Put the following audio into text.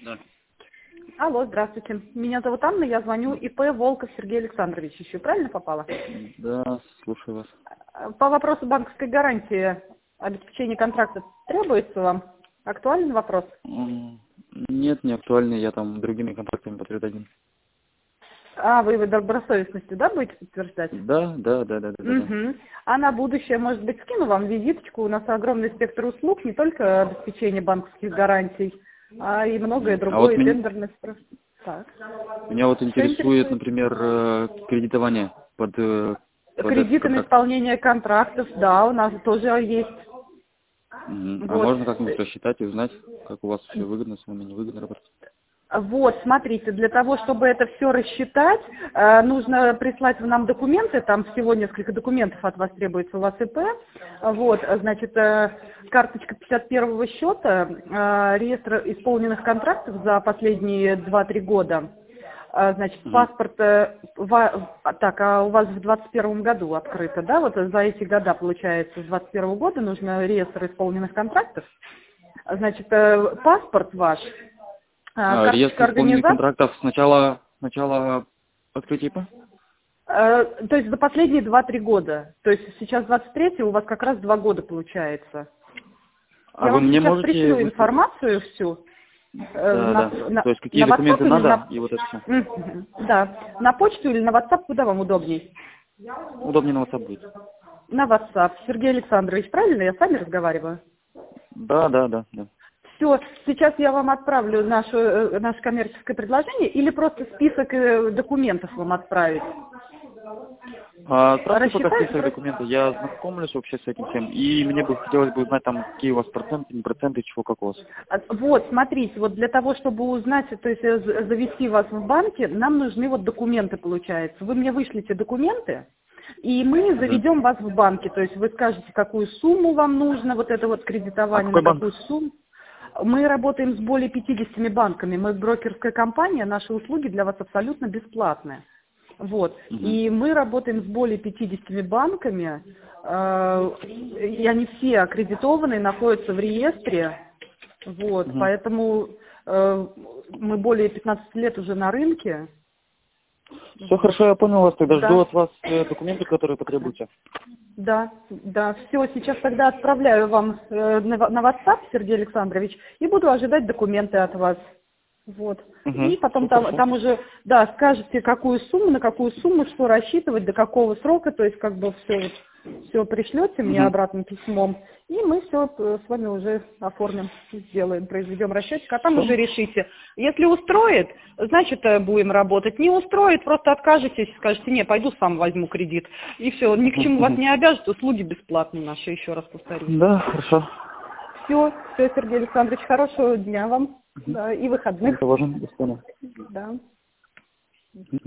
Да. Алло, здравствуйте. Меня зовут Анна, я звоню ИП Волков Сергей Александрович. Еще правильно попала? Да, слушаю вас. По вопросу банковской гарантии обеспечения контракта требуется вам? Актуальный вопрос? Нет, не актуальный, я там другими контрактами подтвержден. А, вы добросовестностью, да, будете подтверждать? Да. Угу. А на будущее, может быть, скину вам визиточку. У нас огромный спектр услуг, не только обеспечение банковских гарантий, а и многое А другое, вот тендерных спрос. Так. меня вот Что интересует, интересует? например, кредитование под этот Кредиты на контракт. исполнение контрактов, да, у нас тоже есть. А Вот. можно как-нибудь рассчитать и узнать, как у вас все выгодно, с вами невыгодно работать? Вот, смотрите, для того, чтобы это все рассчитать, нужно прислать нам документы, там всего несколько документов от вас требуется, у вас ИП. Вот, значит, карточка 51-го счета, реестр исполненных контрактов за последние 2-3 года. Значит, паспорт, так, а у вас в 21 году открыто, да, вот за эти года, получается, с 21 года нужно реестр исполненных контрактов. Значит, паспорт ваш, карточка Реестр исполненных организации, контрактов сначала открытие ИП? то есть за последние 2-3 года. То есть сейчас 23-й, у вас как раз 2 года получается. А Я вы вам мне сейчас можете пришлю выслать? информацию всю Да. То есть какие на WhatsApp документы или надо на... и вот это все. Да, на почту или на WhatsApp, куда вам удобней? Удобнее на WhatsApp будет. На WhatsApp. Сергей Александрович, правильно? Я с вами разговариваю? Да. Все, сейчас я вам отправлю наше коммерческое предложение или просто список документов вам отправить. Отправьте пока Рассчитать список просто... документов, я ознакомлюсь вообще с этим всем. И мне бы хотелось бы узнать там, какие у вас проценты, не проценты, чего, как у вас. Вот, смотрите, вот для того, чтобы узнать, то есть завести вас в банке, нам нужны вот документы, получается. Вы мне вышлите документы, и мы заведем вас в банке. То есть вы скажете, какую сумму вам нужно, вот это вот А кредитование, какой на банк? какую сумму. Мы работаем с более 50 банками. Мы брокерская компания, наши услуги для вас абсолютно бесплатные. Вот. И мы работаем с более 50 банками, и они все аккредитованы, находятся в реестре. Вот. Поэтому мы более 15 лет уже на рынке. Все Вот. хорошо, я понял вас, тогда жду Да. от вас документы, которые потребуете. Да, все, сейчас тогда отправляю вам на WhatsApp, Сергей Александрович, и буду ожидать документы от вас. Вот. И потом Все хорошо. там уже, да, скажете, какую сумму, на какую сумму, что рассчитывать, до какого срока, то есть как бы все пришлете мне обратным письмом, и мы все с вами уже оформим, сделаем, произведем расчетик, а там уже решите. Если устроит, значит будем работать. Не устроит, просто откажетесь, скажете, не, пойду сам возьму кредит. И все, ни к чему вас не обяжет, услуги бесплатные наши, еще раз повторюсь. Да, хорошо. Все, Сергей Александрович, хорошего дня вам, да, и выходных. Вам тоже, до свидания. Да.